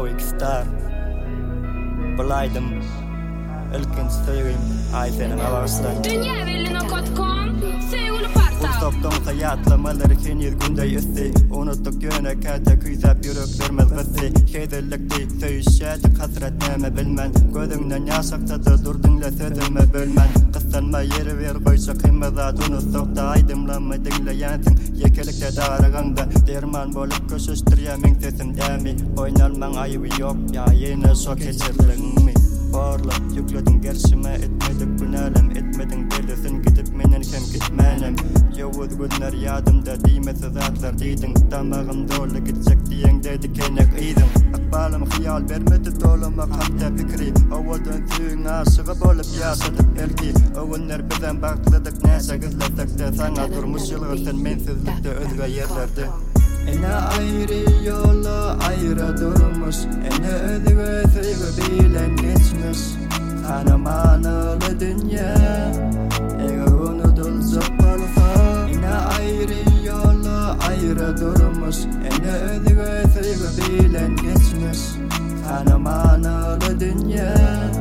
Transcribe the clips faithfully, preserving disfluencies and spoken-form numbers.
Heroic star Bulaydım Ilkin söyleyeyim Ayfe'nin avarslar Dünya belli nokta com Sevgili Partal Toptan hayatlamaları henüz günday üstü Unuttuk yöne kata küyzap yüreklerimiz gısı Şeydirlikti söyüşşedi kasret neme bilmen Gözünden yaşakta da durdunla sözüme bölmen Kıssanma yeri ver koysa kıymazat unuttuk da aydımlanma dinleyensin Yekelikte daraganda derman bolup köşüştür ya min sesim demi Oynalman ayıbı yok ya yine sok geçirlik mi Barla yükledin gerçime etmedik günalem etmedin delisin gidip menen hem gitmenem Yavuz günler yadımda diymesiz atlar deydin Damağım dolu gidecek diyen dedi kenek iydin Akbalım hıyal vermedi doluma hatta fikri Ovadan tüyün aşığı bolup yaşadık belki Oğunlar bizden bakladık neyse gizledik de sana durmuş yılgırsın mensizlikte özge yerlerde Ene ayrı yola ayrı durmuş Ene özgü sevgi bilen geçmiş Tanımanılı dünya Eğer unutulacak olsa Ene ayrı yola ayrı durmuş Ene özgü sevgi bilen geçmiş Tanımanılı dünya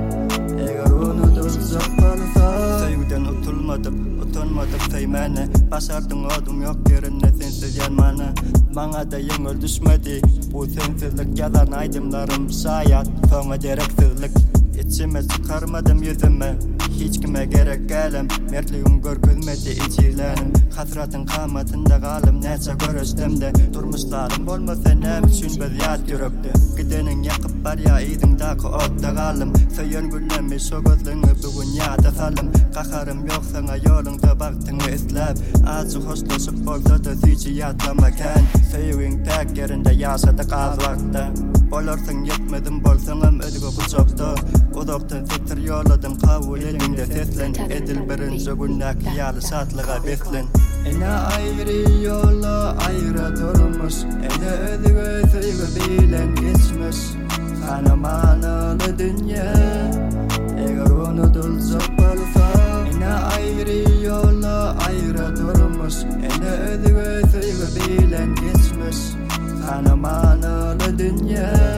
Eğer unutulacak olsa Sevgiden utulmadık utanmadık seymene Başardın odum yok yerine sensiz yanmana Bana da yengil düşmedi Bu sensizlik yalan aydımlarım şayet Sonra gereksizlik İçime çıkarmadım yüzüme Hiç kime gerek gelem Mertliğim görkülmedi içilenim Hasratın kamatında kalım Neyse görüştüm de Durmuşlarım olmasa ne için biz yad yürekti Gidenin yakıp var ya idindaki otta kalım Söyün güllemi şu gözlüğünü bugün yada salım Kakarım yok sana yolunda baktığını islap Azı hoşlaşıp olsa da sizi yatlamaken Söyün tek yerinde yaşadık az vakta Olursun yetmedim bolsanım ödgü kucakta Uzaktan siktir yolladım kavul elinde seslen Edil birinci günlük yalı şatlığa beslen Ene ayrı yola ayrı durmuş Ene özgü sevgi bilen geçmiş Tanımanılı dünya Eğer unutulacak olsa Ene ayrı yola ayrı durmuş Ene özgü sevgi bilen geçmiş Tanımanılı dünya